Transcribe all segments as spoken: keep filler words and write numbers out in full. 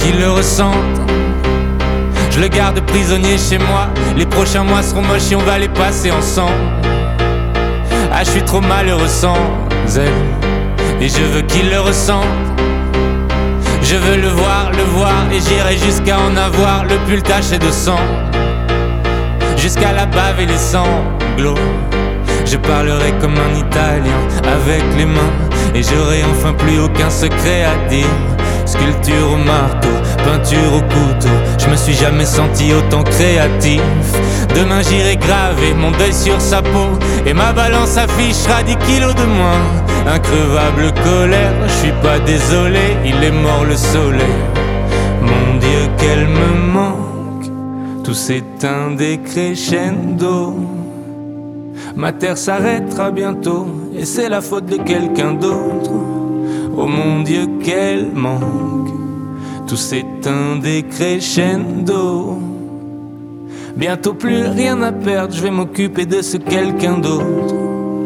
qu'il le ressente. Je le garde prisonnier chez moi. Les prochains mois seront moches et on va les passer ensemble. Ah, je suis trop malheureux sans elle, et je veux qu'il le ressente. Je veux le voir, le voir, et j'irai jusqu'à en avoir le pull taché de sang, jusqu'à la bave et les sanglots. Je parlerai comme un Italien avec les mains, et j'aurai enfin plus aucun secret à dire. Sculpture au marteau, peinture au couteau, je me suis jamais senti autant créatif. Demain j'irai graver mon deuil sur sa peau, et ma balance affichera dix kilos de moins. Increvable colère, je suis pas désolé, il est mort le soleil. Mon Dieu qu'elle me manque, tout s'éteint des crescendo. Ma terre s'arrêtera bientôt, et c'est la faute de quelqu'un d'autre. Oh mon Dieu qu'elle manque, tout s'éteint des crescendo. Bientôt plus rien à perdre, je vais m'occuper de ce quelqu'un d'autre.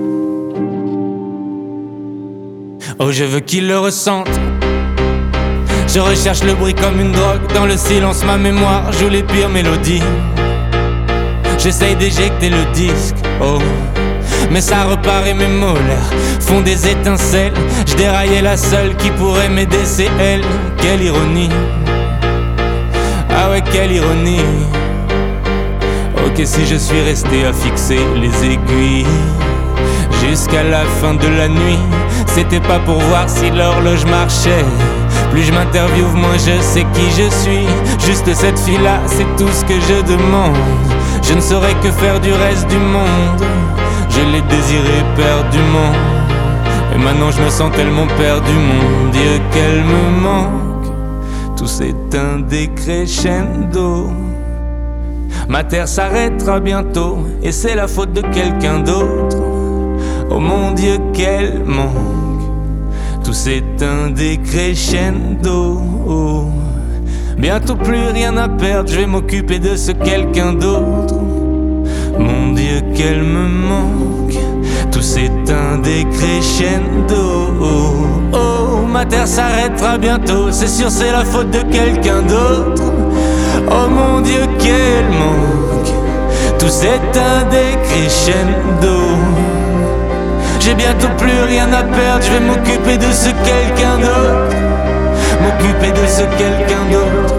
Oh, je veux qu'il le ressente. Je recherche le bruit comme une drogue. Dans le silence ma mémoire joue les pires mélodies. J'essaye d'éjecter le disque, oh, mais ça repart et mes molaires font des étincelles. Je déraillais la seule qui pourrait m'aider, c'est elle. Quelle ironie, ah ouais quelle ironie. Ok, si je suis resté à fixer les aiguilles jusqu'à la fin de la nuit, c'était pas pour voir si l'horloge marchait. Plus je m'interviewe, moins je sais qui je suis. Juste cette fille-là, c'est tout ce que je demande. Je ne saurais que faire du reste du monde. Je l'ai désiré perdument, et maintenant je me sens tellement perdu. Mon Dieu qu'elle me manque, tout s'éteint des crescendo. Ma terre s'arrêtera bientôt, et c'est la faute de quelqu'un d'autre. Oh mon Dieu qu'elle manque, tout s'éteint des crescendo. Oh. Bientôt plus rien à perdre, je vais m'occuper de ce quelqu'un d'autre. Mon Dieu qu'elle me manque, tout s'éteint des crescendo. Oh, oh, ma terre s'arrêtera bientôt, c'est sûr c'est la faute de quelqu'un d'autre. Oh mon Dieu qu'elle manque, tout s'éteint des crescendo. J'ai bientôt plus rien à perdre, je vais m'occuper de ce quelqu'un d'autre. M'occuper de ce quelqu'un d'autre.